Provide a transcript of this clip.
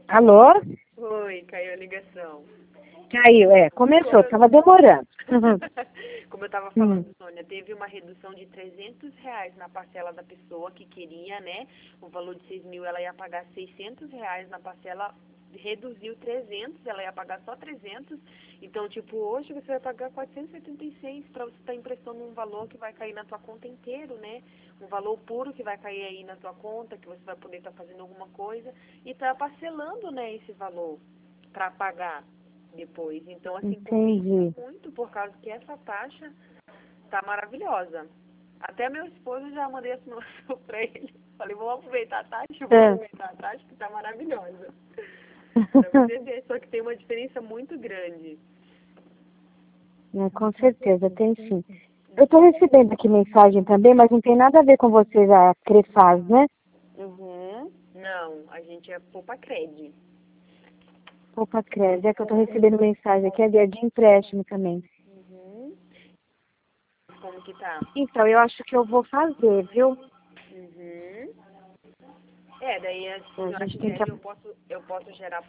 Alô? Oi, caiu a ligação. Caiu, começou, tava demorando. Como eu estava falando, Sônia, teve uma redução de R$ 300 na parcela da pessoa que queria, né? O valor de 6 mil, ela ia pagar R$ 600 na parcela, reduziu 300, ela ia pagar só 300. Então, tipo, hoje você vai pagar 476 para você estar emprestando um valor que vai cair na tua conta inteiro, né? Um valor puro que vai cair aí na tua conta, que você vai poder estar fazendo alguma coisa e tá parcelando, né, esse valor para pagar depois. Então, assim, Entendi. compensa muito por causa que essa taxa tá maravilhosa. Até meu esposo já mandei a simulação para ele. Falei, vamos aproveitar a taxa, que tá maravilhosa. Pra você ver, só que tem uma diferença muito grande. Com certeza, tem sim. Eu tô recebendo aqui mensagem também, mas não tem nada a ver com vocês, a Crefaz, né? Uhum. Não, a gente é Poupa Cred. Poupa Crédito, é que eu tô recebendo mensagem aqui, é de empréstimo também. Uhum. Como que tá? Então, eu acho que eu vou fazer, viu? Uhum. É, daí assim, A eu acho gente que tem que... aí eu posso gerar